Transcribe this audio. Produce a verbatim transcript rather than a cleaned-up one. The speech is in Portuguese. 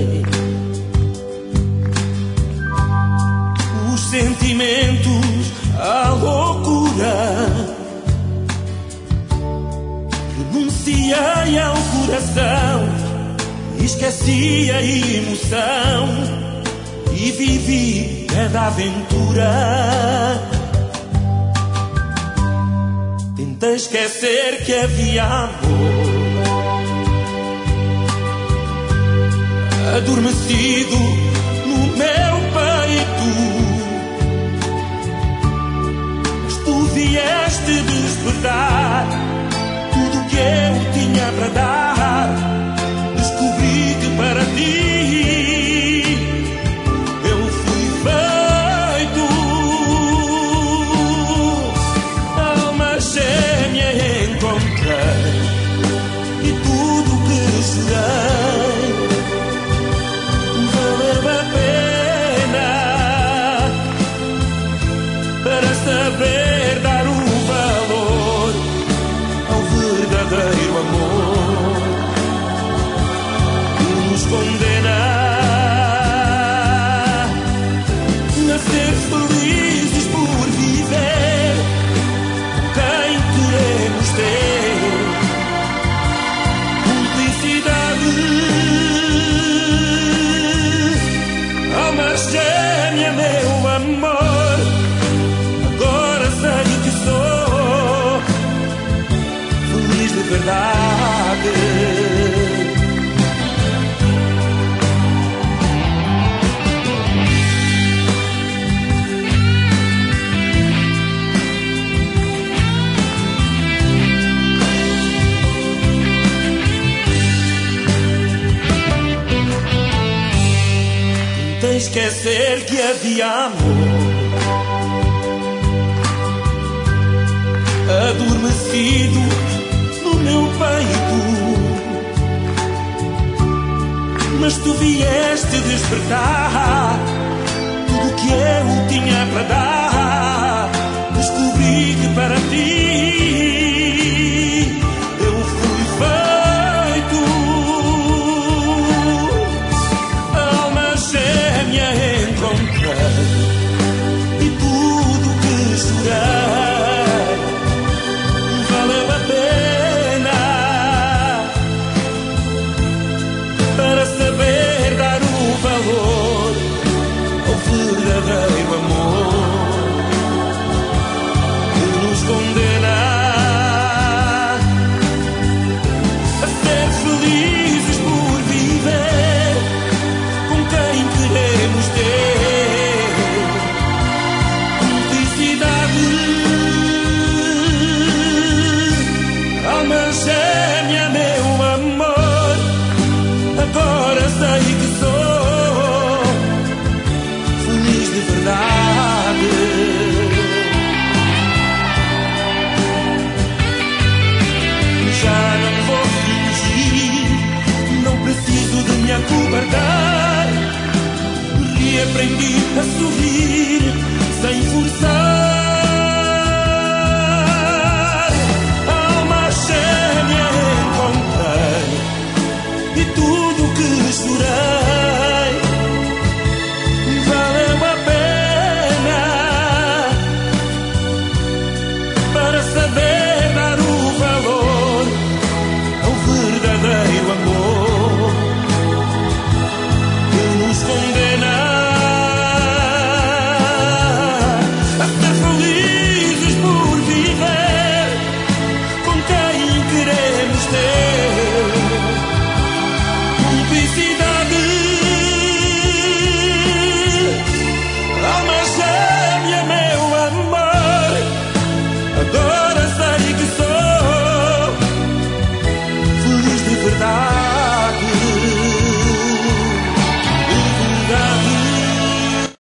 os sentimentos, a loucura. Renunciei ao coração, esqueci a emoção e vivi cada aventura. Tentei esquecer que havia amor adormecido no meu peito, mas tu vieste despertar tudo que eu tinha para dar. Descobri que para ti eu fui feito. Alma gêmea encontrei e tudo que jurei valeu a pena para saber dar o valor ao verdadeiro amor que nos condena a ser felizes por viver quem queremos ter. Cumplicidade, alma gêmea, meu amor, agora sei que sou feliz de verdade. Tentei esquecer que havia amor adormecido no meu peito, mas tu vieste despertar tudo que eu tinha para dar. Descobri que para ti eu fui feito. Alma gêmea encontrei e tudo que jurei valeu a pena para saber dar o valor ao verdadeiro amor que nos condena a ser felizes por viver com quem queremos ter. Cumplicidade, alma gêmea, meu amor, agora sei que sou feliz de verdade. Já não vou fingir, não preciso de me acobardar. Reaprendi a sorrir